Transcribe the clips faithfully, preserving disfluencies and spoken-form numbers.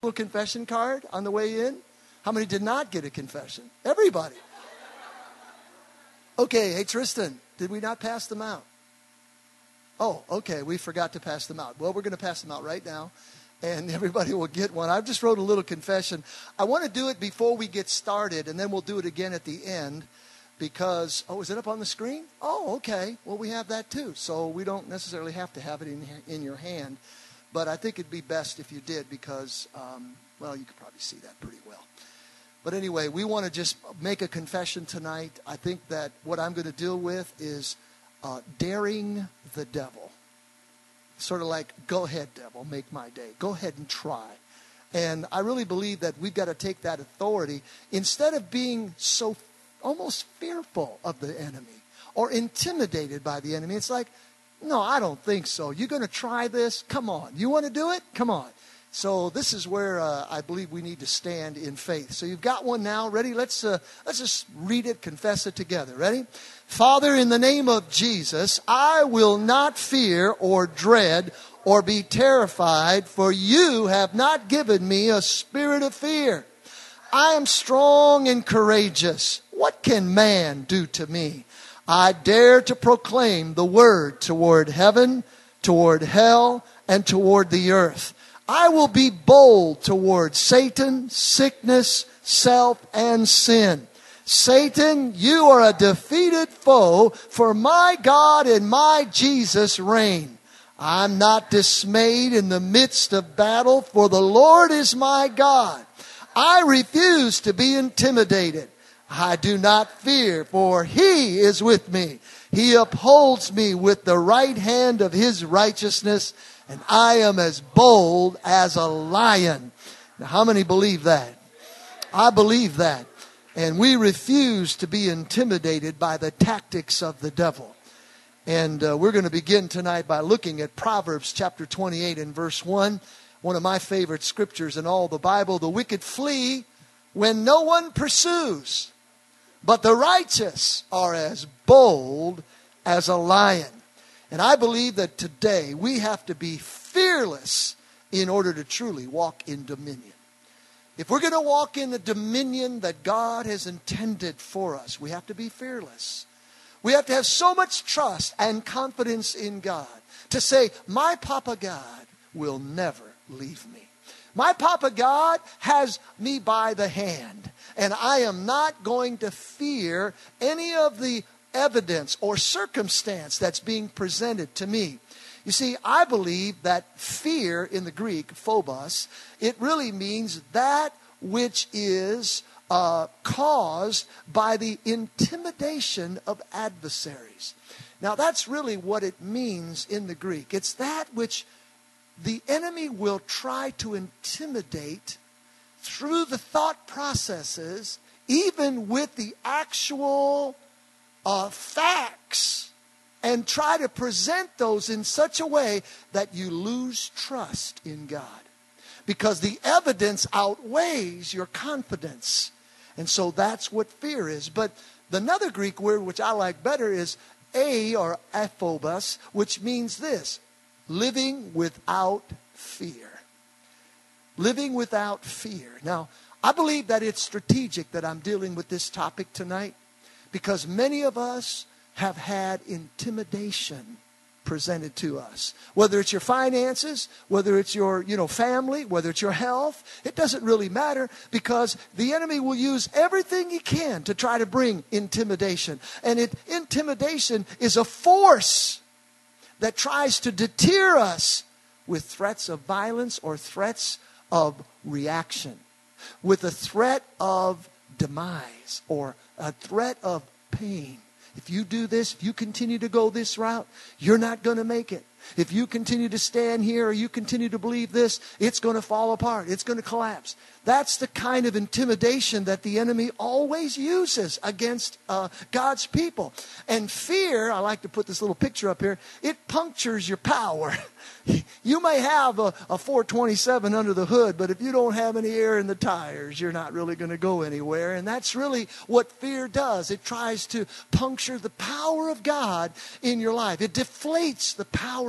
little confession card on the way in? How many did not get a confession? Everybody. Okay, hey Tristan, did we not pass them out? Oh, okay, we forgot to pass them out. Well, we're going to pass them out right now, and everybody will get one. I just wrote a little confession. I want to do it before we get started, and then we'll do it again at the end because, oh, is it up on the screen? Oh, okay. Well, we have that too, so we don't necessarily have to have it in, in your hand, but I think it'd be best if you did because, um, well, you could probably see that pretty well. But anyway, we want to just make a confession tonight. I think that what I'm going to deal with is uh, daring the devil. Sort of like, go ahead, devil, make my day. Go ahead and try. And I really believe that we've got to take that authority. Instead of being so almost fearful of the enemy or intimidated by the enemy, it's like, no, I don't think so. You're going to try this? Come on. You want to do it? Come on. So this is where uh, I believe we need to stand in faith. So you've got one now. Ready? Let's uh, let's just read it, confess it together. Ready? Father, in the name of Jesus, I will not fear or dread or be terrified, for you have not given me a spirit of fear. I am strong and courageous. What can man do to me? I dare to proclaim the word toward heaven, toward hell, and toward the earth. I will be bold toward Satan, sickness, self, and sin. Satan, you are a defeated foe, for my God and my Jesus reign. I'm not dismayed in the midst of battle, for the Lord is my God. I refuse to be intimidated. I do not fear, for He is with me. He upholds me with the right hand of His righteousness, and I am as bold as a lion. Now, how many believe that? I believe that. And we refuse to be intimidated by the tactics of the devil. And uh, we're going to begin tonight by looking at Proverbs chapter twenty-eight and verse one. One of my favorite scriptures in all the Bible. The wicked flee when no one pursues, but the righteous are as bold as a lion. And I believe that today we have to be fearless in order to truly walk in dominion. If we're going to walk in the dominion that God has intended for us, we have to be fearless. We have to have so much trust and confidence in God to say, my Papa God will never leave me. My Papa God has me by the hand, and I am not going to fear any of the evidence or circumstance that's being presented to me. You see, I believe that fear in the Greek, phobos, it really means that which is uh, caused by the intimidation of adversaries. Now, that's really what it means in the Greek. It's that which the enemy will try to intimidate through the thought processes, even with the actual Uh, facts, and try to present those in such a way that you lose trust in God. Because the evidence outweighs your confidence. And so that's what fear is. But another Greek word which I like better is a or aphobos, which means this: living without fear. Living without fear. Now, I believe that it's strategic that I'm dealing with this topic tonight, because many of us have had intimidation presented to us. Whether it's your finances, whether it's your, you know, family, whether it's your health, it doesn't really matter, because the enemy will use everything he can to try to bring intimidation. And it, intimidation is a force that tries to deter us with threats of violence or threats of reaction, with a threat of demise or a threat of pain. If you do this, if you continue to go this route, you're not going to make it. If you continue to stand here or you continue to believe this, it's going to fall apart. It's going to collapse. That's the kind of intimidation that the enemy always uses against uh, God's people. And fear, I like to put this little picture up here, it punctures your power. You may have a, a four twenty-seven under the hood, but if you don't have any air in the tires, you're not really going to go anywhere. And that's really what fear does. It tries to puncture the power of God in your life. It deflates the power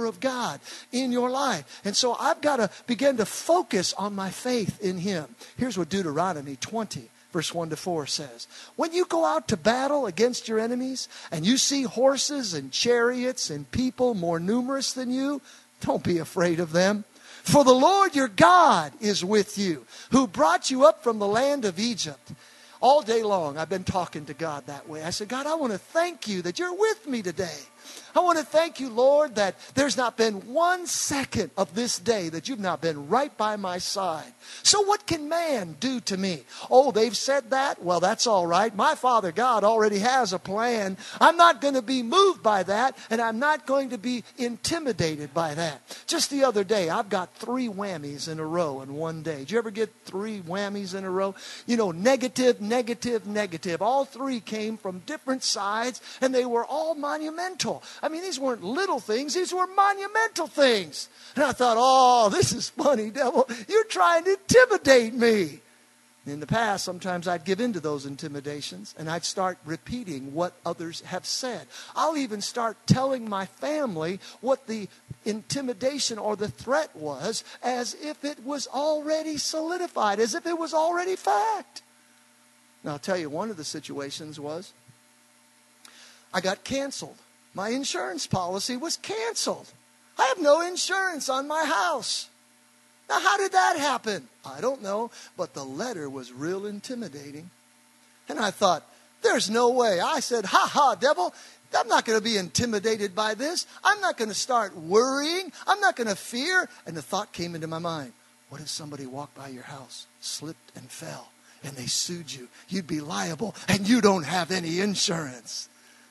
power of God in your life. And so I've got to begin to focus on my faith in Him. Here's what Deuteronomy twenty, verse one to four says. When you go out to battle against your enemies and you see horses and chariots and people more numerous than you, don't be afraid of them. For the Lord your God is with you, who brought you up from the land of Egypt. All day long, I've been talking to God that way. I said, God, I want to thank you that you're with me today. I want to thank you, Lord, that there's not been one second of this day that you've not been right by my side. So what can man do to me? Oh, they've said that? Well, that's all right. My Father God already has a plan. I'm not going to be moved by that, and I'm not going to be intimidated by that. Just the other day, I've got three whammies in a row in one day. Did you ever get three whammies in a row? You know, negative, negative, negative. All three came from different sides, and they were all monumental. I mean, these weren't little things. These were monumental things. And I thought, oh, this is funny, devil. You're trying to intimidate me. In the past, sometimes I'd give in to those intimidations, and I'd start repeating what others have said. I'll even start telling my family what the intimidation or the threat was, as if it was already solidified, as if it was already fact. Now, I'll tell you, one of the situations was I got canceled. My insurance policy was canceled. I have no insurance on my house. Now, how did that happen? I don't know, but the letter was real intimidating. And I thought, there's no way. I said, ha ha, devil, I'm not going to be intimidated by this. I'm not going to start worrying. I'm not going to fear. And the thought came into my mind, what if somebody walked by your house, slipped and fell, and they sued you? You'd be liable, and you don't have any insurance.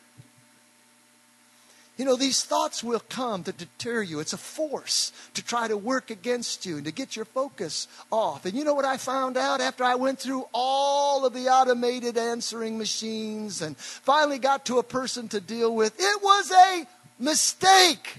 You know, these thoughts will come to deter you. It's a force to try to work against you and to get your focus off. And you know what I found out after I went through all of the automated answering machines and finally got to a person to deal with? It was a mistake.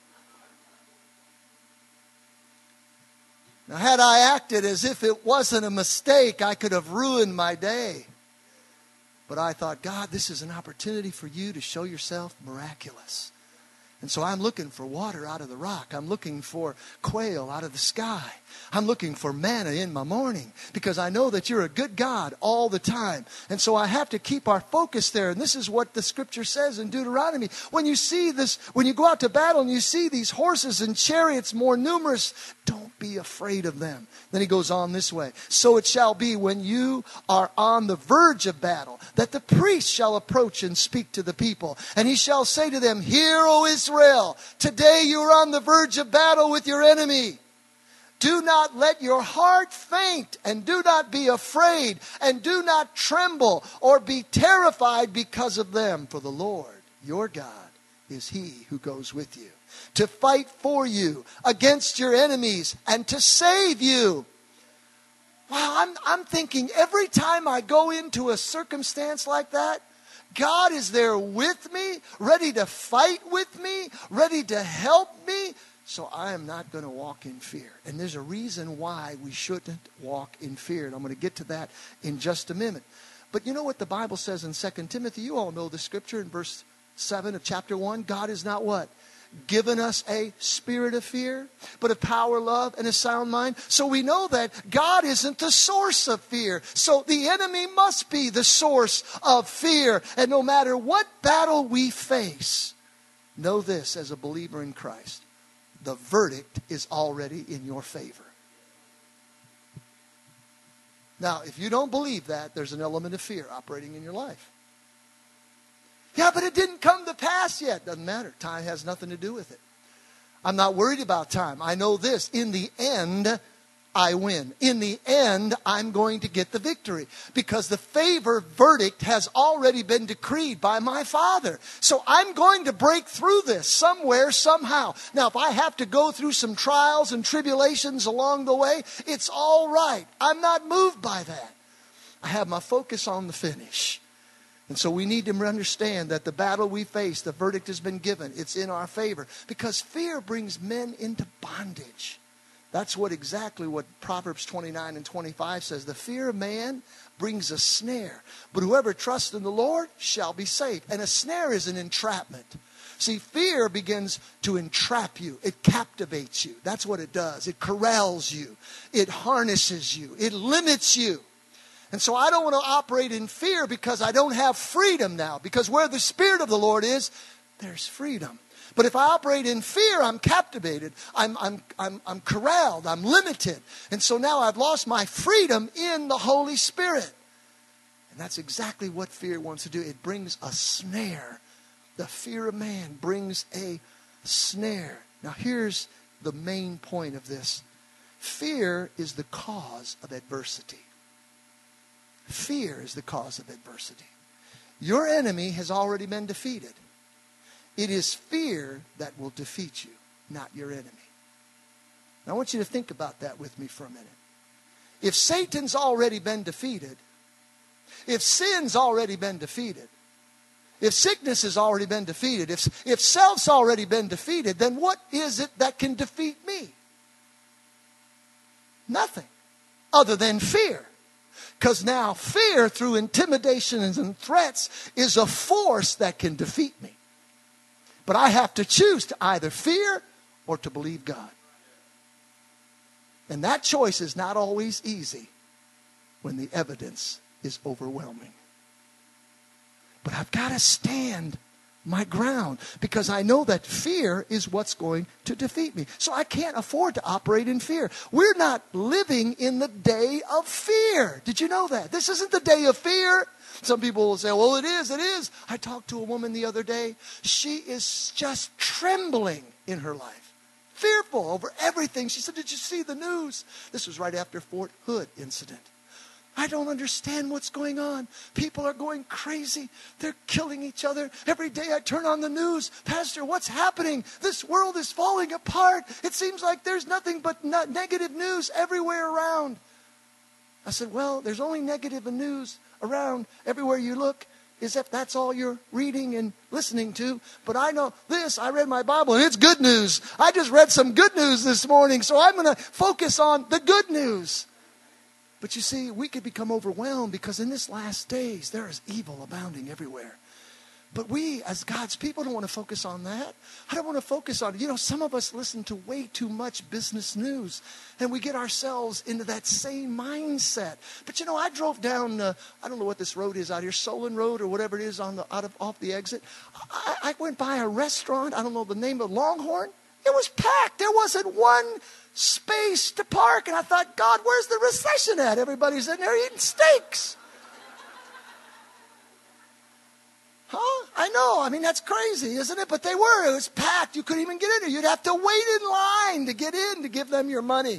Now, had I acted as if it wasn't a mistake, I could have ruined my day. But I thought, God, this is an opportunity for you to show yourself miraculous. And so I'm looking for water out of the rock. I'm looking for quail out of the sky. I'm looking for manna in my morning because I know that you're a good God all the time. And so I have to keep our focus there. And this is what the scripture says in Deuteronomy. When you see this, when you go out to battle and you see these horses and chariots more numerous, don't be afraid of them. Then he goes on this way. So it shall be when you are on the verge of battle that the priest shall approach and speak to the people. And he shall say to them, Hear, O Israel, today you are on the verge of battle with your enemy. Do not let your heart faint, and do not be afraid, and do not tremble or be terrified because of them. For the Lord, your God, is He who goes with you to fight for you against your enemies and to save you. Wow, I'm, I'm thinking every time I go into a circumstance like that, God is there with me, ready to fight with me, ready to help me. So I am not going to walk in fear. And there's a reason why we shouldn't walk in fear. And I'm going to get to that in just a minute. But you know what the Bible says in Second Timothy? You all know the scripture in verse seven of chapter one. God is not what? Given us a spirit of fear, but of power, love, and a sound mind. So we know that God isn't the source of fear. So the enemy must be the source of fear. And no matter what battle we face, know this as a believer in Christ. The verdict is already in your favor. Now, if you don't believe that, there's an element of fear operating in your life. Yeah, but it didn't come to pass yet. Doesn't matter. Time has nothing to do with it. I'm not worried about time. I know this. In the end, I win. In the end, I'm going to get the victory because the favor verdict has already been decreed by my Father. So I'm going to break through this somewhere, somehow. Now, if I have to go through some trials and tribulations along the way, it's all right. I'm not moved by that. I have my focus on the finish. And so we need to understand that the battle we face, the verdict has been given. It's in our favor because fear brings men into bondage. That's what exactly what Proverbs twenty-nine and twenty-five says. The fear of man brings a snare, but whoever trusts in the Lord shall be saved. And a snare is an entrapment. See, fear begins to entrap you. It captivates you. That's what it does. It corrals you. It harnesses you. It limits you. And so I don't want to operate in fear because I don't have freedom now. Because where the Spirit of the Lord is, there's freedom. But if I operate in fear, I'm captivated. I'm, I'm, I'm, I'm corralled. I'm limited. And so now I've lost my freedom in the Holy Spirit. And that's exactly what fear wants to do. It brings a snare. The fear of man brings a snare. Now here's the main point of this. Fear is the cause of adversity. Fear is the cause of adversity. Your enemy has already been defeated. It is fear that will defeat you, not your enemy. Now I want you to think about that with me for a minute. If Satan's already been defeated, if sin's already been defeated, if sickness has already been defeated, if, if self's already been defeated, then what is it that can defeat me? Nothing other than fear. Because now fear through intimidation and threats is a force that can defeat me. But I have to choose to either fear or to believe God. And that choice is not always easy when the evidence is overwhelming. But I've got to stand my ground because I know that fear is what's going to defeat me. So I can't afford to operate in fear. We're not living in the day of fear. Did you know that? This isn't the day of fear. Some people will say, well, it is, it is. I talked to a woman the other day. She is just trembling in her life. Fearful over everything. She said, did you see the news? This was right after Fort Hood incident. I don't understand what's going on. People are going crazy. They're killing each other. Every day I turn on the news. Pastor, what's happening? This world is falling apart. It seems like there's nothing but negative news everywhere around. I said, well, there's only negative news around everywhere you look, as if that's all you're reading and listening to. But I know this. I read my Bible and it's good news. I just read some good news this morning. So I'm going to focus on the good news. But you see, we could become overwhelmed because in this last days, there is evil abounding everywhere. But we, as God's people, don't want to focus on that. I don't want to focus on it. You know, some of us listen to way too much business news, and we get ourselves into that same mindset. But you know, I drove down, uh, I don't know what this road is out here, Solon Road or whatever it is on the out of off the exit. I, I went by a restaurant, I don't know the name of Longhorn. It was packed. There wasn't one space to park. And I thought, God, where's the recession at? Everybody's in there eating steaks. Huh? I know. I mean, that's crazy, isn't it? But they were. It was packed. You couldn't even get in there. You'd have to wait in line to get in to give them your money.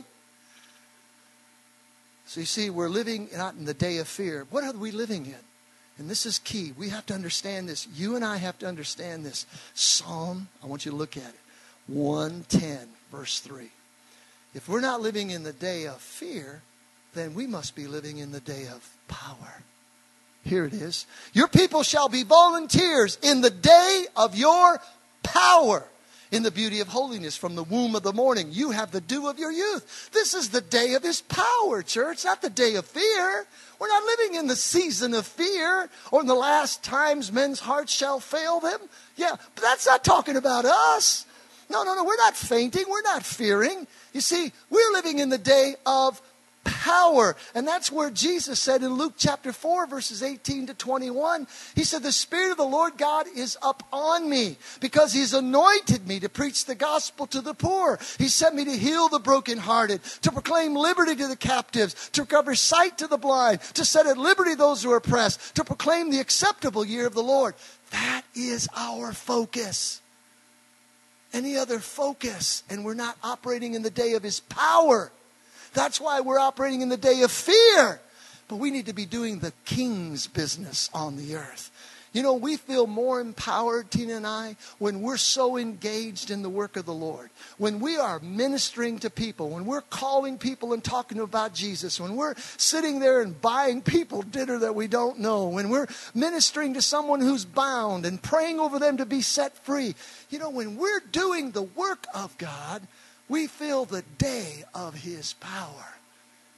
So you see, we're living not in the day of fear. What are we living in? And this is key. We have to understand this. You and I have to understand this. Psalm, I want you to look at it. one ten, verse three. If we're not living in the day of fear, then we must be living in the day of power. Here it is. Your people shall be volunteers in the day of your power. In the beauty of holiness from the womb of the morning. You have the dew of your youth. This is the day of his power, church. Not the day of fear. We're not living in the season of fear. Or in the last times men's hearts shall fail them. Yeah, but that's not talking about us. No, no, no. We're not fainting. We're not fearing. You see, we're living in the day of power. And that's where Jesus said in Luke chapter four, verses eighteen to twenty-one, he said, the Spirit of the Lord God is up on me because he's anointed me to preach the gospel to the poor. He sent me to heal the brokenhearted, to proclaim liberty to the captives, to recover sight to the blind, to set at liberty those who are oppressed, to proclaim the acceptable year of the Lord. That is our focus. Any other focus, and we're not operating in the day of his power. That's why we're operating in the day of fear. But we need to be doing the king's business on the earth. You know, we feel more empowered, Tina and I, when we're so engaged in the work of the Lord. When we are ministering to people, when we're calling people and talking about Jesus, when we're sitting there and buying people dinner that we don't know, when we're ministering to someone who's bound and praying over them to be set free. You know, when we're doing the work of God, we feel the day of his power.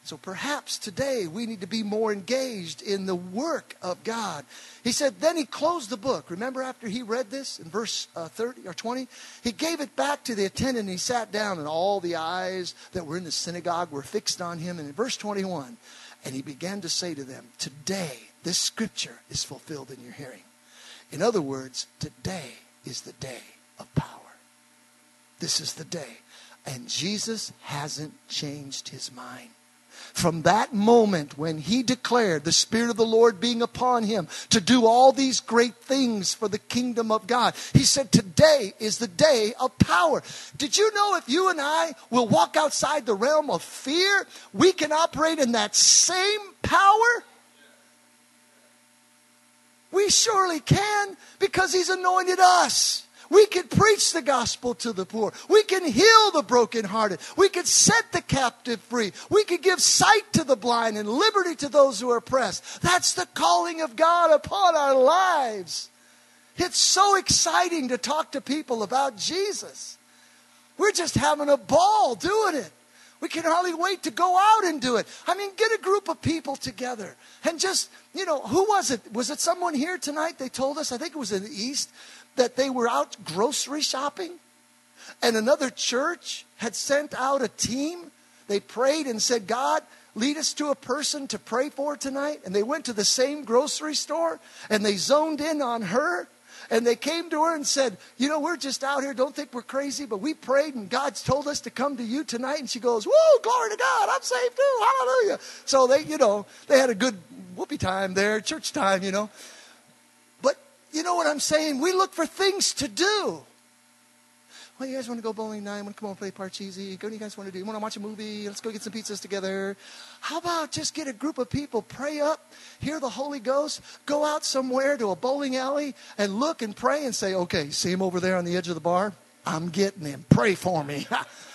So perhaps today we need to be more engaged in the work of God. He said, then he closed the book. Remember after he read this in verse uh, thirty or twenty? He gave it back to the attendant and he sat down, and all the eyes that were in the synagogue were fixed on him. And in verse twenty-one, and he began to say to them, today this scripture is fulfilled in your hearing. In other words, today is the day of power. This is the day. And Jesus hasn't changed his mind. From that moment when he declared the Spirit of the Lord being upon him to do all these great things for the kingdom of God, he said today is the day of power. Did you know if you and I will walk outside the realm of fear, we can operate in that same power? We surely can, because he's anointed us. We can preach the gospel to the poor. We can heal the brokenhearted. We can set the captive free. We can give sight to the blind and liberty to those who are oppressed. That's the calling of God upon our lives. It's so exciting to talk to people about Jesus. We're just having a ball doing it. We can hardly wait to go out and do it. I mean, get a group of people together and just, you know, who was it? Was it someone here tonight? They told us, I think it was in the East, that they were out grocery shopping, and another church had sent out a team. They prayed and said, God, lead us to a person to pray for tonight. And they went to the same grocery store and they zoned in on her. And they came to her and said, you know, we're just out here. Don't think we're crazy, but we prayed and God's told us to come to you tonight. And she goes, woo, glory to God. I'm saved too. Hallelujah. So they, you know, they had a good whoopee time there, church time, you know. But you know what I'm saying? We look for things to do. Well, you guys want to go bowling tonight? Want to come on and play Parcheesi? What do you guys want to do? You want to watch a movie? Let's go get some pizzas together. How about just get a group of people, pray up, hear the Holy Ghost, go out somewhere to a bowling alley and look and pray and say, okay, see him over there on the edge of the bar? I'm getting him. Pray for me.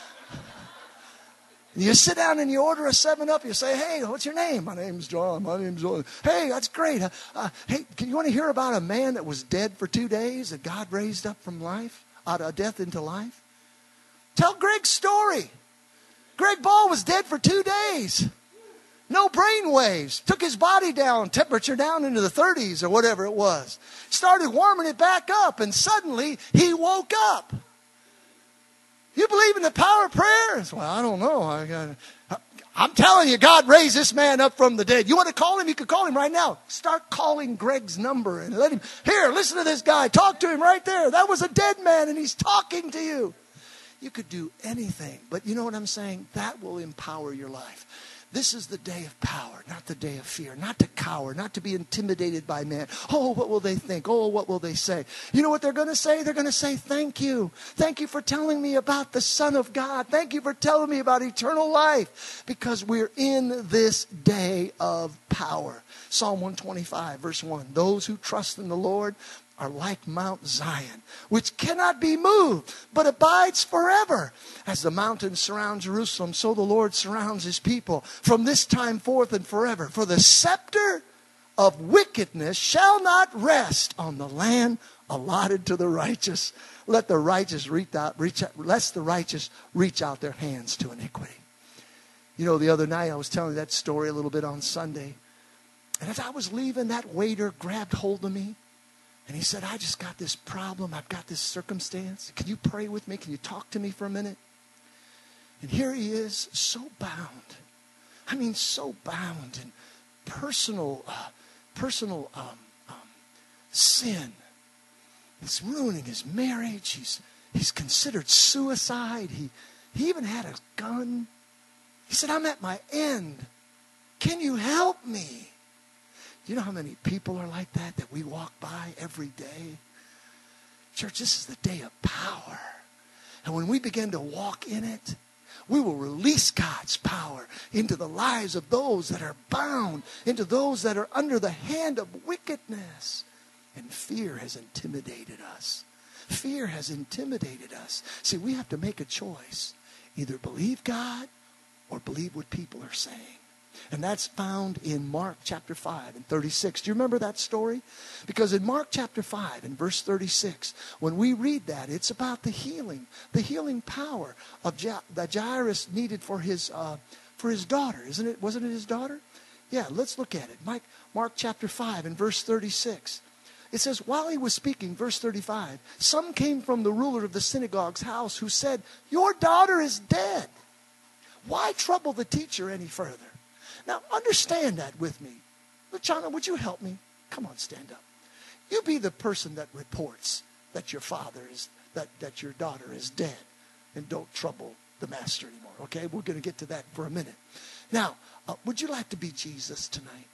You sit down and you order a seven up. You say, hey, what's your name? My name's John. My name's John. Hey, that's great. Uh, uh, hey, can you want to hear about a man that was dead for two days that God raised up from life, out of death into life? Tell Greg's story. Greg Ball was dead for two days. No brain waves. Took his body down, temperature down into the thirties or whatever it was. Started warming it back up, and suddenly he woke up. You believe in the power of prayer? Well, I don't know. I got. I'm telling you, God raised this man up from the dead. You want to call him? You can call him right now. Start calling Greg's number and let him, here, listen to this guy. Talk to him right there. That was a dead man and he's talking to you. You could do anything. But you know what I'm saying? That will empower your life. This is the day of power, not the day of fear, not to cower, not to be intimidated by man. Oh, what will they think? Oh, what will they say? You know what they're going to say? They're going to say, thank you. Thank you for telling me about the Son of God. Thank you for telling me about eternal life, because we're in this day of power. Psalm one twenty-five, verse one. Those who trust in the Lord are like Mount Zion, which cannot be moved, but abides forever. As the mountains surround Jerusalem, so the Lord surrounds his people from this time forth and forever. For the scepter of wickedness shall not rest on the land allotted to the righteous. Let the righteous reach out, reach out, lest the righteous reach out their hands to iniquity. You know, the other night I was telling that story a little bit on Sunday. And as I was leaving, that waiter grabbed hold of me. And he said, I just got this problem. I've got this circumstance. Can you pray with me? Can you talk to me for a minute? And here he is, so bound. I mean, so bound in personal, uh, personal um, um, sin. It's ruining his marriage. He's he's considered suicide. He he even had a gun. He said, I'm at my end. Can you help me? Do you know how many people are like that that we walk by every day? Church, this is the day of power. And when we begin to walk in it, we will release God's power into the lives of those that are bound, into those that are under the hand of wickedness. And fear has intimidated us. Fear has intimidated us. See, we have to make a choice. Either believe God or believe what people are saying. And that's found in Mark chapter five and thirty-six. Do you remember that story? Because in Mark chapter five and verse thirty-six, when we read that, it's about the healing, the healing power of Ja- that Jairus needed for his uh, for his daughter, isn't it? Wasn't it his daughter? Yeah, let's look at it. Mike, Mark chapter five and verse thirty-six. It says, while he was speaking, verse thirty-five, some came from the ruler of the synagogue's house who said, your daughter is dead. Why trouble the teacher any further? Now, understand that with me. Luciano, would you help me? Come on, stand up. You be the person that reports that your father is, that, that your daughter is dead. And don't trouble the master anymore, okay? We're going to get to that for a minute. Now, uh, would you like to be Jesus tonight?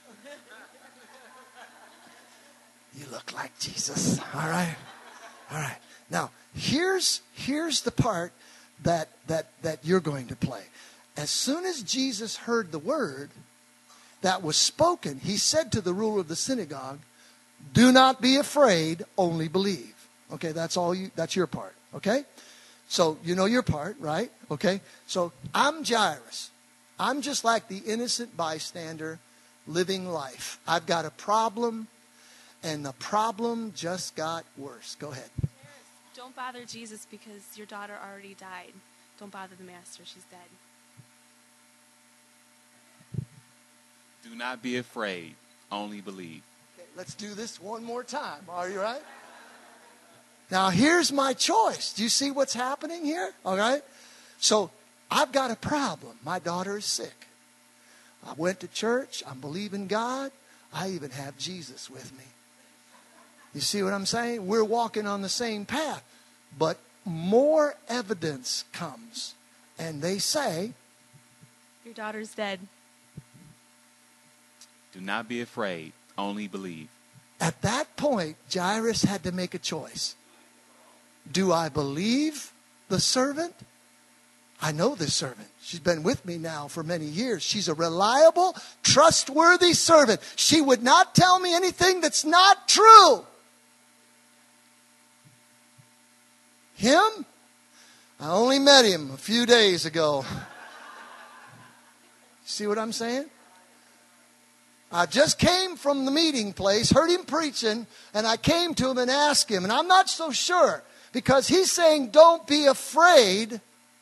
You look like Jesus, all right? All right. Now, here's here's the part that that that you're going to play. As soon as Jesus heard the word that was spoken, he said to the ruler of the synagogue, do not be afraid, only believe. Okay, that's all you that's your part, okay? So, you know your part, right? Okay? So, I'm Jairus. I'm just like the innocent bystander living life. I've got a problem, and the problem just got worse. Go ahead. Don't bother Jesus because your daughter already died. Don't bother the master. She's dead. Do not be afraid. Only believe. Okay, let's do this one more time. Are you right? Now, here's my choice. Do you see what's happening here? All right? So, I've got a problem. My daughter is sick. I went to church. I'm believing God. I even have Jesus with me. You see what I'm saying? We're walking on the same path. But more evidence comes. And they say, your daughter's dead. Do not be afraid. Only believe. At that point, Jairus had to make a choice. Do I believe the servant? I know this servant. She's been with me now for many years. She's a reliable, trustworthy servant. She would not tell me anything that's not true. Him? I only met him a few days ago. See what I'm saying? I just came from the meeting place, heard him preaching, and I came to him and asked him, and I'm not so sure, because he's saying, don't be afraid.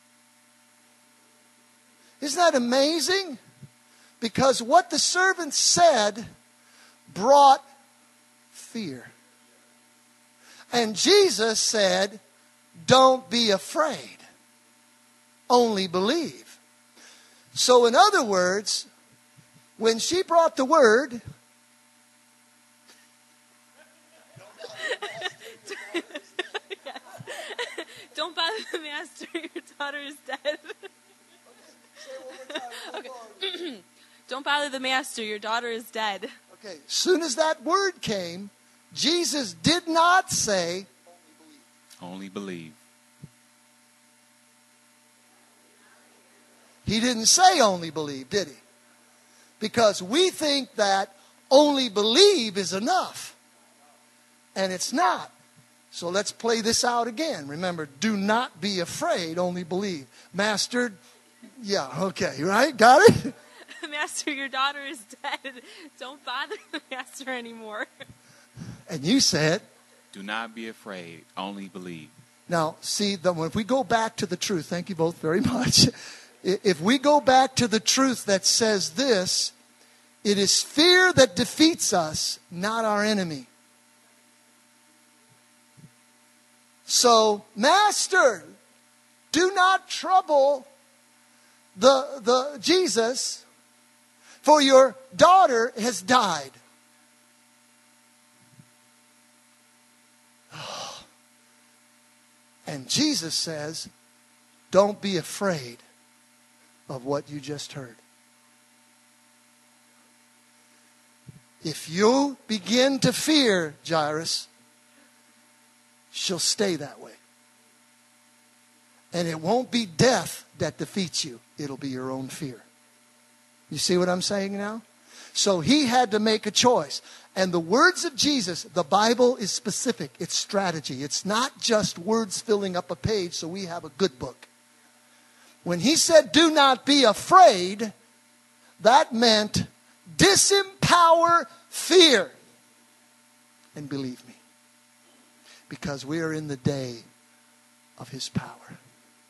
Isn't that amazing? Because what the servant said brought fear. And Jesus said, don't be afraid. Only believe. So in other words, when she brought the word, Yes. Don't bother the master. Your daughter is dead. Okay. Don't bother the master. Your daughter is dead. Okay. As soon as that word came, Jesus did not say, Only believe. He didn't say only believe, did he? Because we think that only believe is enough. And it's not. So let's play this out again. Remember, do not be afraid, only believe. Master, yeah, okay, right? Got it? Master, your daughter is dead. Don't bother the master anymore. And you said, do not be afraid. Only believe. Now, see, the, if we go back to the truth, thank you both very much. If we go back to the truth that says this, it is fear that defeats us, not our enemy. So, Master, do not trouble the, the Jesus, for your daughter has died. And Jesus says, don't be afraid of what you just heard. If you begin to fear Jairus, she'll stay that way. And it won't be death that defeats you. It'll be your own fear. You see what I'm saying now? So he had to make a choice. And the words of Jesus, the Bible is specific. It's strategy. It's not just words filling up a page so we have a good book. When he said, do not be afraid, that meant disempower fear. And believe me, because we are in the day of his power.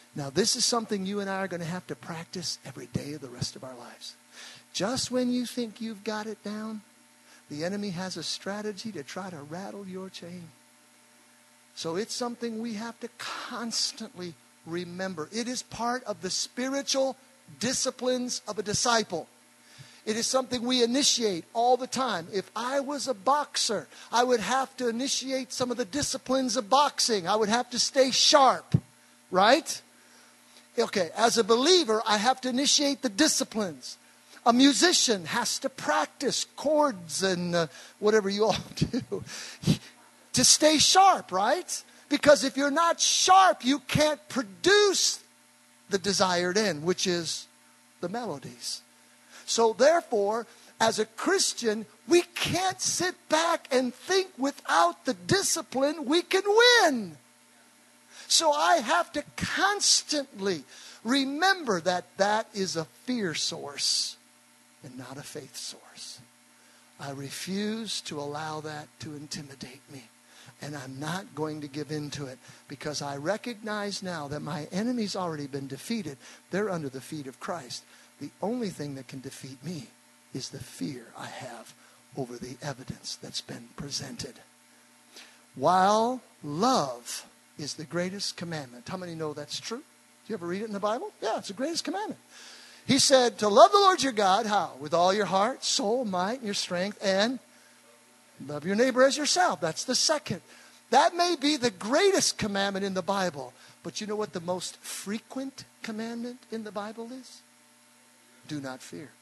Now, this is something you and I are going to have to practice every day of the rest of our lives. Just when you think you've got it down, the enemy has a strategy to try to rattle your chain. So it's something we have to constantly remember. It is part of the spiritual disciplines of a disciple. It is something we initiate all the time. If I was a boxer, I would have to initiate some of the disciplines of boxing. I would have to stay sharp, right? Okay, as a believer, I have to initiate the disciplines. A musician has to practice chords and uh, whatever you all do to stay sharp, right? Because if you're not sharp, you can't produce the desired end, which is the melodies. So therefore, as a Christian, we can't sit back and think without the discipline we can win. So I have to constantly remember that that is a fear source and not a faith source. I refuse to allow that to intimidate me. And I'm not going to give in to it, because I recognize now that my enemy's already been defeated. They're under the feet of Christ. The only thing that can defeat me is the fear I have over the evidence that's been presented. While love is the greatest commandment. How many know that's true? Do you ever read it in the Bible? Yeah, it's the greatest commandment. He said to love the Lord your God, how? With all your heart, soul, might, and your strength, and love your neighbor as yourself. That's the second. That may be the greatest commandment in the Bible. But you know what the most frequent commandment in the Bible is? Do not fear.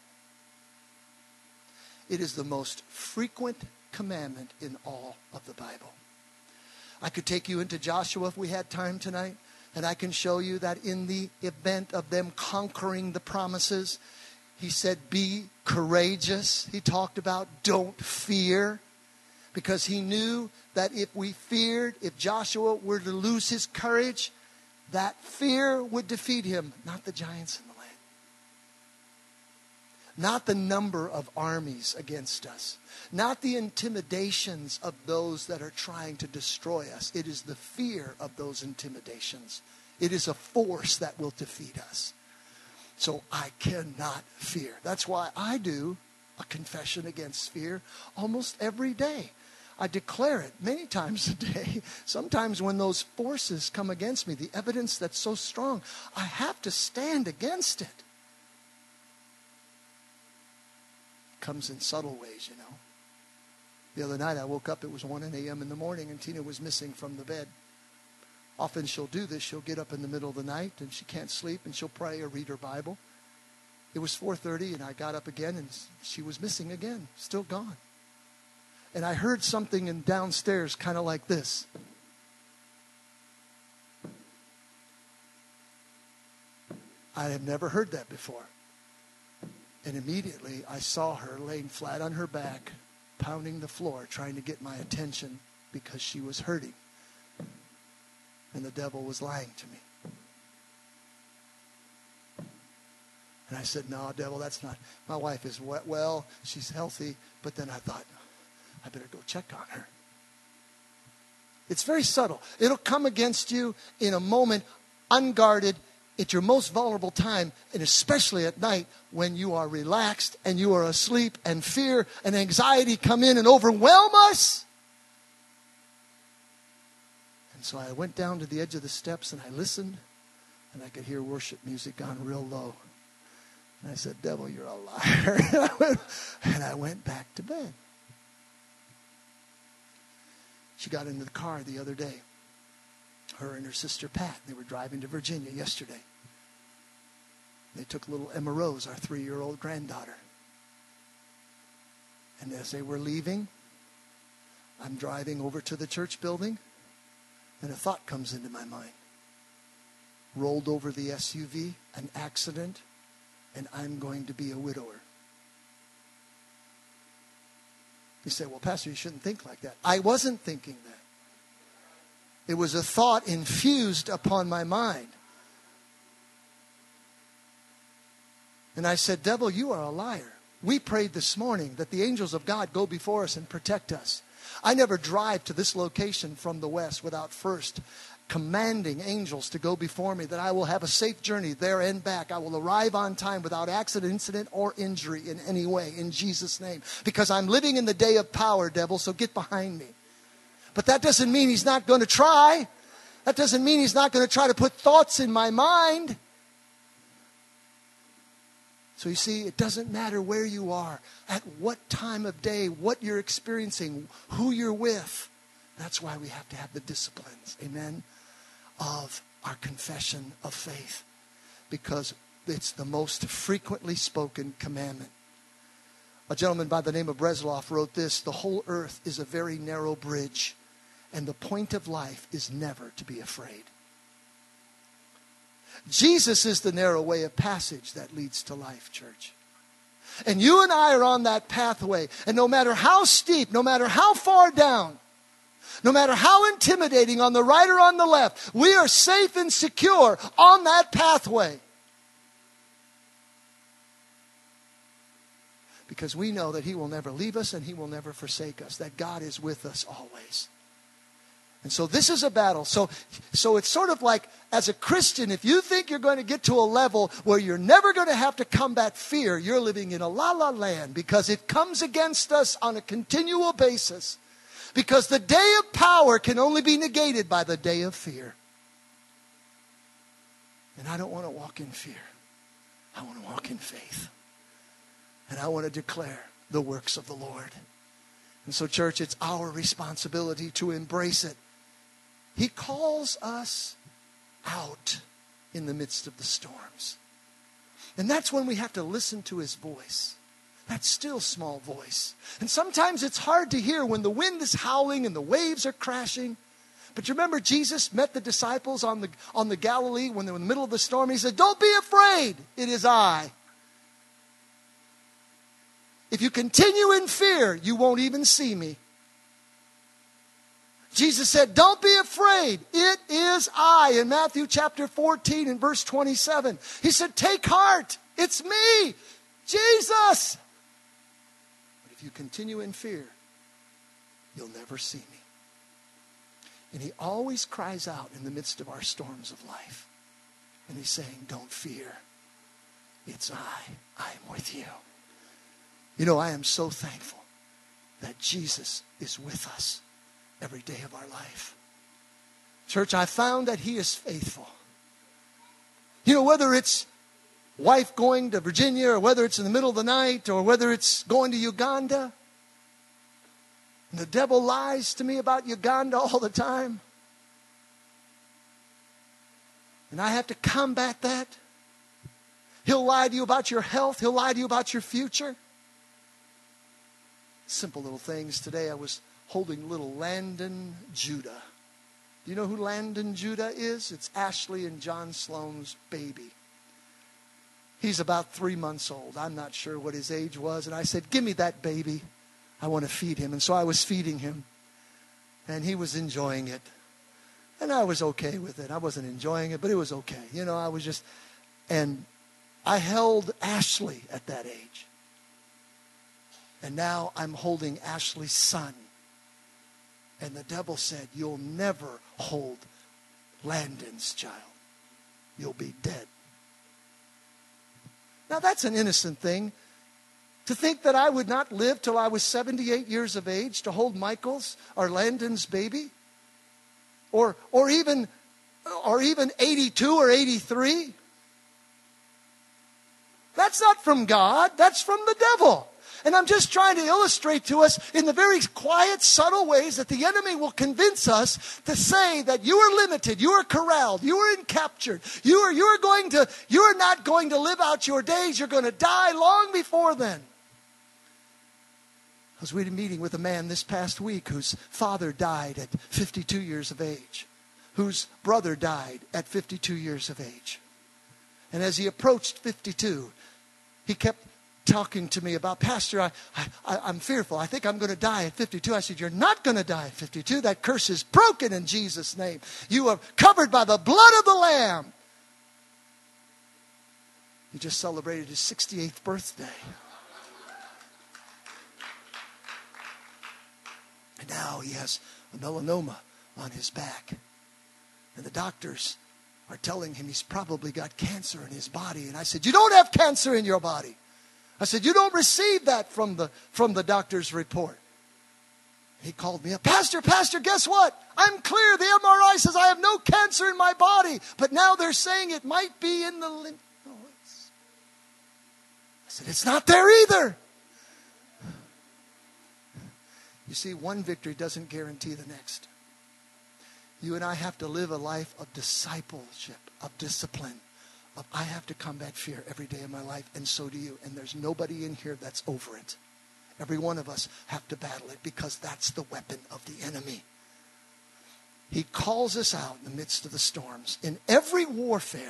It is the most frequent commandment in all of the Bible. I could take you into Joshua if we had time tonight, and I can show you that in the event of them conquering the promises, he said, be courageous. He talked about don't fear, because he knew that if we feared, if Joshua were to lose his courage, that fear would defeat him, not the giants in the land. Not the number of armies against us. Not the intimidations of those that are trying to destroy us. It is the fear of those intimidations. It is a force that will defeat us. So I cannot fear. That's why I do a confession against fear almost every day. I declare it many times a day. Sometimes when those forces come against me, the evidence that's so strong, I have to stand against it. Comes in subtle ways, you know. The other night I woke up, it was one a.m. in the morning, and Tina was missing from the bed. Often she'll do this. She'll get up in the middle of the night and she can't sleep, and she'll pray or read her Bible. It was four thirty and I got up again and she was missing again, still gone. And I heard something in downstairs kind of like this. I have never heard that before. And immediately I saw her laying flat on her back, pounding the floor, trying to get my attention because she was hurting. And the devil was lying to me. And I said, no, devil, that's not. My wife is well, she's healthy. But then I thought, I better go check on her. It's very subtle. It'll come against you in a moment, unguarded, at your most vulnerable time, and especially at night when you are relaxed and you are asleep and fear and anxiety come in and overwhelm us. And so I went down to the edge of the steps and I listened, and I could hear worship music gone real low. And I said, devil, you're a liar. And I went, and I went back to bed. She got into the car the other day. Her and her sister Pat, they were driving to Virginia yesterday. They took little Emma Rose, our three-year-old granddaughter. And as they were leaving, I'm driving over to the church building, and a thought comes into my mind. Rolled over the S U V, an accident, and I'm going to be a widower. You say, well, Pastor, you shouldn't think like that. I wasn't thinking that. It was a thought infused upon my mind. And I said, devil, you are a liar. We prayed this morning that the angels of God go before us and protect us. I never drive to this location from the west without first commanding angels to go before me, that I will have a safe journey there and back. I will arrive on time without accident, incident, or injury in any way, in Jesus' name. Because I'm living in the day of power, devil, so get behind me. But that doesn't mean he's not going to try. That doesn't mean he's not going to try to put thoughts in my mind. So you see, it doesn't matter where you are, at what time of day, what you're experiencing, who you're with. That's why we have to have the disciplines, amen, of our confession of faith. Because it's the most frequently spoken commandment. A gentleman by the name of Breslov wrote this: the whole earth is a very narrow bridge, and the point of life is never to be afraid. Jesus is the narrow way of passage that leads to life, church. And you and I are on that pathway. And no matter how steep, no matter how far down, no matter how intimidating on the right or on the left, we are safe and secure on that pathway. Because we know that he will never leave us and he will never forsake us. That God is with us always. And so this is a battle. So, so it's sort of like, as a Christian, if you think you're going to get to a level where you're never going to have to combat fear, you're living in a la-la land, because it comes against us on a continual basis. Because the day of power can only be negated by the day of fear. And I don't want to walk in fear. I want to walk in faith. And I want to declare the works of the Lord. And so, church, it's our responsibility to embrace it. He calls us out in the midst of the storms. And that's when we have to listen to his voice. That still small voice. And sometimes it's hard to hear when the wind is howling and the waves are crashing. But you remember Jesus met the disciples on the, on the Galilee when they were in the middle of the storm. He said, "Don't be afraid. It is I." If you continue in fear, you won't even see me. Jesus said, "Don't be afraid. It is I." In Matthew chapter fourteen and verse twenty-seven. He said, "Take heart. It's me, Jesus." But if you continue in fear, you'll never see me. And he always cries out in the midst of our storms of life. And he's saying, "Don't fear. It's I. I am with you." You know, I am so thankful that Jesus is with us every day of our life. Church, I found that he is faithful. You know, whether it's wife going to Virginia, or whether it's in the middle of the night, or whether it's going to Uganda. And the devil lies to me about Uganda all the time. And I have to combat that. He'll lie to you about your health. He'll lie to you about your future. Simple little things. Today I was holding little Landon Judah. Do you know who Landon Judah is? It's Ashley and John Sloan's baby. He's about three months old. I'm not sure what his age was. And I said, "Give me that baby. I want to feed him." And so I was feeding him. And he was enjoying it. And I was okay with it. I wasn't enjoying it, but it was okay. You know, I was just... And I held Ashley at that age. And now I'm holding Ashley's son. And the devil said, "You'll never hold Landon's child. You'll be dead." Now that's an innocent thing. To think that I would not live till I was seventy-eight years of age to hold Michael's or Landon's baby. Or, or even, or even eighty-two or eighty-three. That's not from God. That's from the devil. And I'm just trying to illustrate to us in the very quiet, subtle ways that the enemy will convince us to say that you are limited, you are corralled, you are encaptured, you are, you are going to, you are not going to live out your days, you're going to die long before then. I was reading a meeting with a man this past week whose father died at fifty-two years of age, whose brother died at fifty-two years of age. And as he approached fifty-two, he kept talking to me about, "Pastor, I, I, I'm fearful. I think I'm going to die at fifty-two. I said, "You're not going to die at fifty-two. That curse is broken in Jesus' name. You are covered by the blood of the Lamb." He just celebrated his sixty-eighth birthday. And now he has a melanoma on his back. And the doctors are telling him he's probably got cancer in his body. And I said, you don't have cancer in your body. I said, you don't receive that from the, from the doctor's report. He called me up. Pastor, Pastor, guess what? I'm clear. The M R I says I have no cancer in my body. But now they're saying it might be in the lymph nodes. I said, it's not there either. You see, one victory doesn't guarantee the next. You and I have to live a life of discipleship, of discipline. Of I have to combat fear every day of my life, and so do you. And there's nobody in here that's over it. Every one of us have to battle it because that's the weapon of the enemy. He calls us out in the midst of the storms. In every warfare,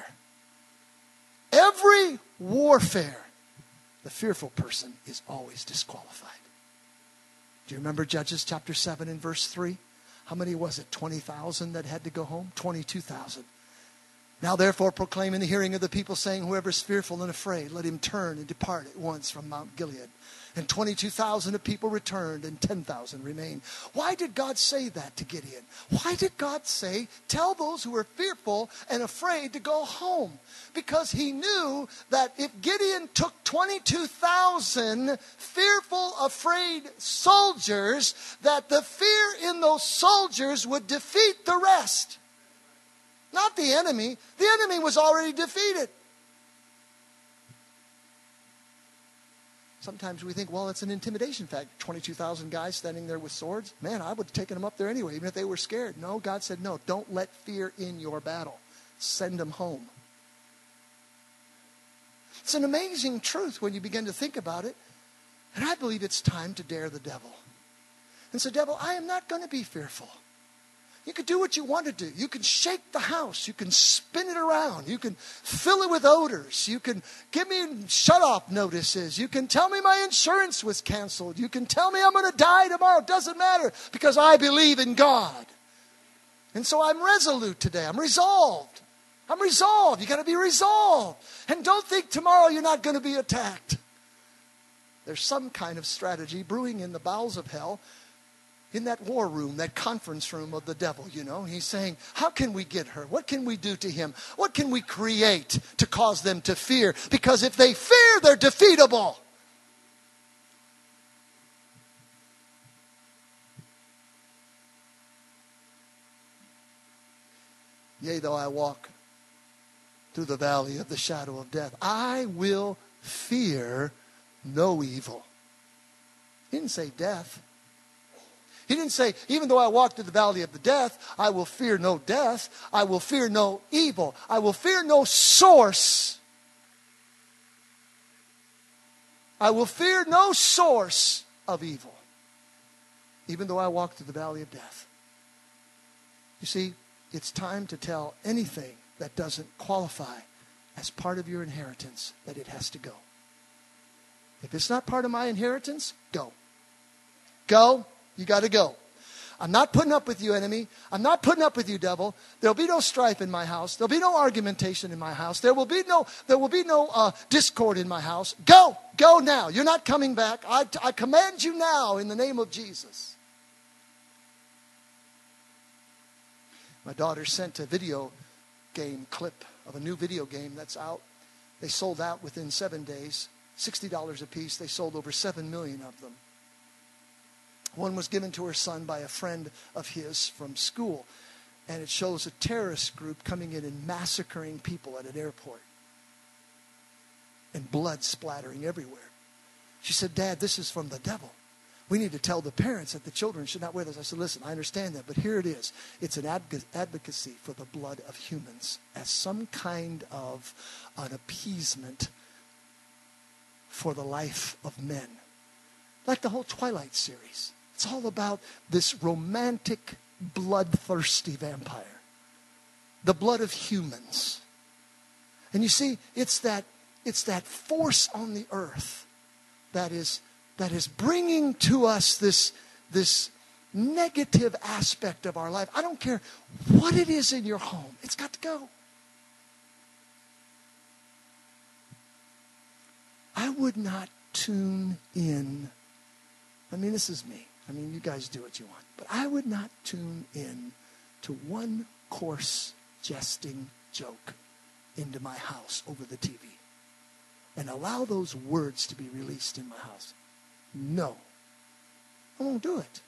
every warfare, the fearful person is always disqualified. Do you remember Judges chapter seven and verse three? How many was it? twenty thousand that had to go home? twenty-two thousand. Now therefore proclaim in the hearing of the people, saying, whoever is fearful and afraid, let him turn and depart at once from Mount Gilead. And twenty-two thousand of people returned, and ten thousand remained. Why did God say that to Gideon? Why did God say, tell those who are fearful and afraid to go home? Because he knew that if Gideon took twenty-two thousand fearful, afraid soldiers, that the fear in those soldiers would defeat the rest. Not the enemy. The enemy was already defeated. Sometimes we think, well, it's an intimidation factor. twenty-two thousand guys standing there with swords. Man, I would have taken them up there anyway, even if they were scared. No, God said, no, don't let fear in your battle. Send them home. It's an amazing truth when you begin to think about it. And I believe it's time to dare the devil. And so, devil, I am not going to be fearful. You can do what you want to do. You can shake the house. You can spin it around. You can fill it with odors. You can give me shut-off notices. You can tell me my insurance was canceled. You can tell me I'm going to die tomorrow. It doesn't matter because I believe in God. And so I'm resolute today. I'm resolved. I'm resolved. You got to be resolved. And don't think tomorrow you're not going to be attacked. There's some kind of strategy brewing in the bowels of hell. In that war room, that conference room of the devil, you know. He's saying, how can we get her? What can we do to him? What can we create to cause them to fear? Because if they fear, they're defeatable. Yea, though I walk through the valley of the shadow of death, I will fear no evil. He didn't say death. He didn't say, even though I walk through the valley of the death, I will fear no death. I will fear no evil. I will fear no source. I will fear no source of evil, even though I walk through the valley of death. You see, it's time to tell anything that doesn't qualify as part of your inheritance that it has to go. If it's not part of my inheritance, go. Go. You got to go. I'm not putting up with you, enemy. I'm not putting up with you, devil. There'll be no strife in my house. There'll be no argumentation in my house. There will be no, there will be no uh, discord in my house. Go. Go now. You're not coming back. I, I command you now in the name of Jesus. My daughter sent a video game clip of a new video game that's out. They sold out within seven days. sixty dollars a piece. They sold over seven million of them. One was given to her son by a friend of his from school. And it shows a terrorist group coming in and massacring people at an airport. And blood splattering everywhere. She said, Dad, this is from the devil. We need to tell the parents that the children should not wear this. I said, listen, I understand that, but here it is. It's an advocacy for the blood of humans as some kind of an appeasement for the life of men. Like the whole Twilight series. It's all about this romantic, bloodthirsty vampire. The blood of humans. And you see, it's that, it's that force on the earth that is, that is bringing to us this, this negative aspect of our life. I don't care what it is in your home. It's got to go. I would not tune in. I mean, this is me. I mean, you guys do what you want. But I would not tune in to one course jesting joke into my house over the T V and allow those words to be released in my house. No. I won't do it.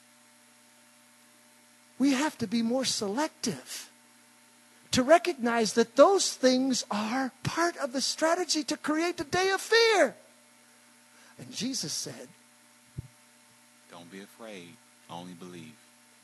We have to be more selective to recognize that those things are part of the strategy to create a day of fear. And Jesus said, don't be afraid, only believe.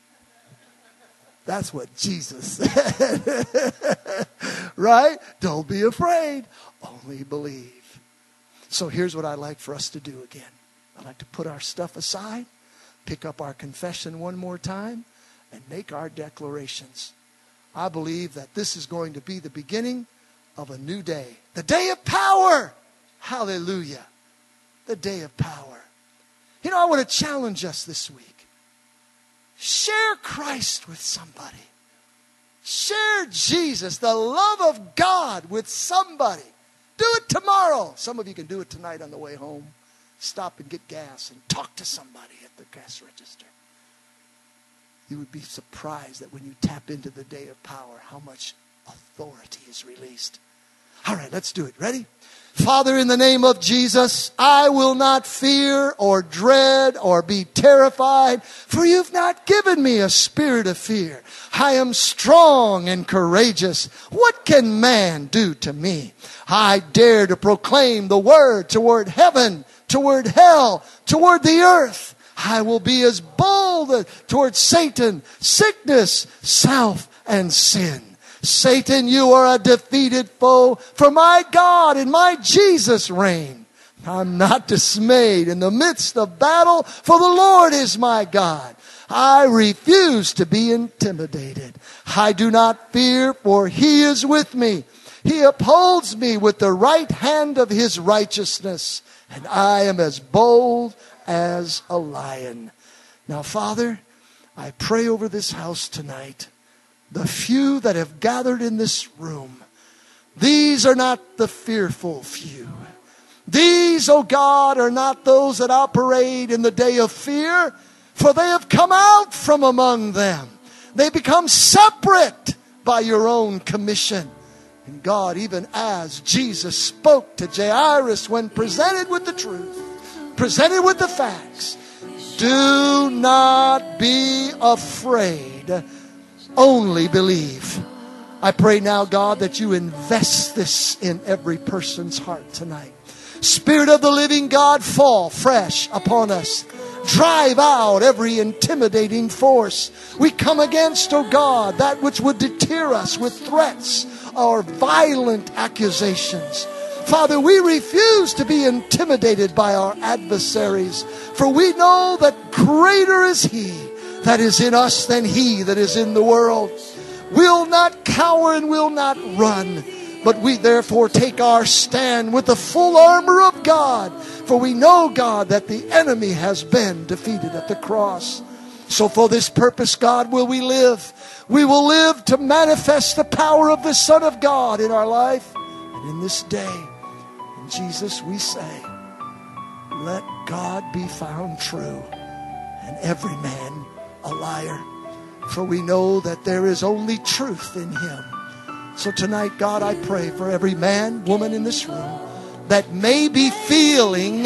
That's what Jesus said. Right? Don't be afraid, only believe. So here's what I'd like for us to do again. I'd like to put our stuff aside, pick up our confession one more time, and make our declarations. I believe that this is going to be the beginning of a new day. The day of power. Hallelujah. The day of power. You know, I want to challenge us this week. Share Christ with somebody. Share Jesus, the love of God, with somebody. Do it tomorrow. Some of you can do it tonight on the way home. Stop and get gas and talk to somebody at the gas register. You would be surprised that when you tap into the day of power, how much authority is released. All right, let's do it. Ready? Father, in the name of Jesus, I will not fear or dread or be terrified, for you've not given me a spirit of fear. I am strong and courageous. What can man do to me? I dare to proclaim the word toward heaven, toward hell, toward the earth. I will be as bold toward Satan, sickness, self, and sin. Satan, you are a defeated foe, for my God and my Jesus reign. I'm not dismayed in the midst of battle, for the Lord is my God. I refuse to be intimidated. I do not fear, for he is with me. He upholds me with the right hand of his righteousness, and I am as bold as a lion. Now, Father, I pray over this house tonight. The few that have gathered in this room, these are not the fearful few. These, O God, are not those that operate in the day of fear, for they have come out from among them. They become separate by your own commission. And God, even as Jesus spoke to Jairus when presented with the truth, presented with the facts, do not be afraid, only believe. I pray now, God, that you invest this in every person's heart tonight. Spirit of the living God, fall fresh upon us. Drive out every intimidating force. We come against, oh God, that which would deter us with threats or violent accusations. Father, we refuse to be intimidated by our adversaries, for we know that greater is he that is in us than he that is in the world. We'll not cower and we'll not run, but we therefore take our stand with the full armor of God, for we know, God, that the enemy has been defeated at the cross. So for this purpose, God, will we live. We will live to manifest the power of the Son of God in our life and in this day. In Jesus we say, let God be found true and every man a liar. For we know that there is only truth in him. So tonight, God, I pray for every man, woman in this room that may be feeling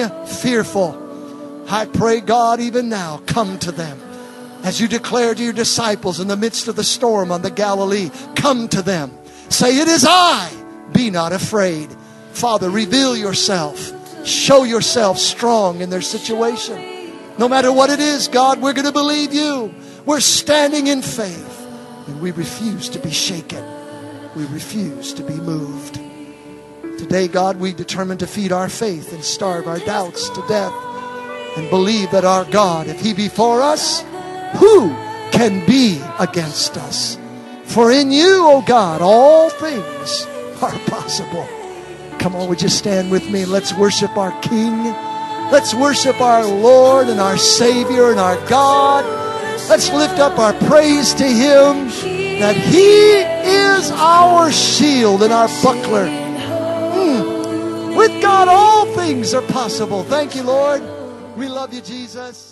fearful. I pray, God, even now, come to them. As you declare to your disciples in the midst of the storm on the Galilee, come to them. Say, it is I, be not afraid. Father, reveal yourself. Show yourself strong in their situation. No matter what it is, God, we're going to believe you. We're standing in faith. And we refuse to be shaken. We refuse to be moved. Today, God, we determine to feed our faith and starve our doubts to death. And believe that our God, if he be for us, who can be against us? For in you, O God, all things are possible. Come on, would you stand with me? Let's worship our King. Let's worship our Lord and our Savior and our God. Let's lift up our praise to him, that he is our shield and our buckler. Mm. With God, all things are possible. Thank you, Lord. We love you, Jesus.